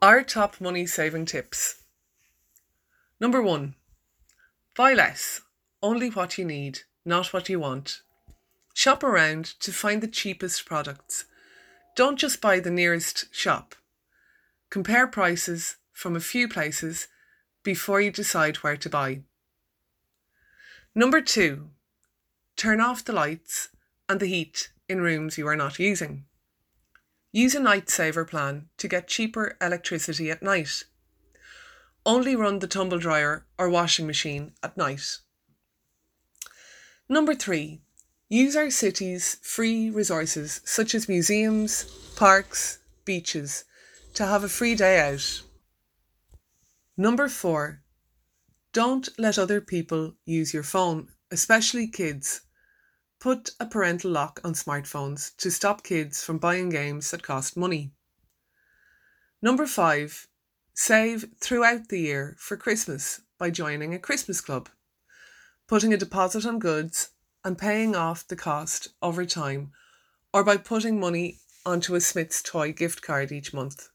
Our top money saving tips. Number 1. Buy less. Only what you need, not what you want. Shop around to find the cheapest products. Don't just buy the nearest shop. Compare prices from a few places before you decide where to buy. Number 2. Turn off the lights and the heat in rooms you are not using. Use a night saver plan to get cheaper electricity at night. Only run the tumble dryer or washing machine at night. Number 3. Use our city's free resources such as museums, parks, beaches to have a free day out. Number 4. Don't let other people use your phone, especially kids. Put a parental lock on smartphones to stop kids from buying games that cost money. Number 5. Save throughout the year for Christmas by joining a Christmas club, putting a deposit on goods and paying off the cost over time, or by putting money onto a Smith's Toy gift card each month.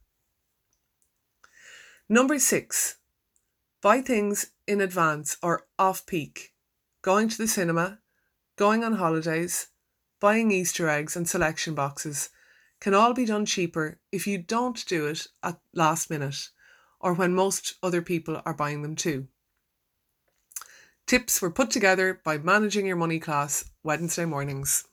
Number 6. Buy things in advance or off-peak. Going to the cinema, going on holidays, buying Easter eggs and selection boxes can all be done cheaper if you don't do it at last minute or when most other people are buying them too. Tips were put together by Managing Your Money class Wednesday mornings.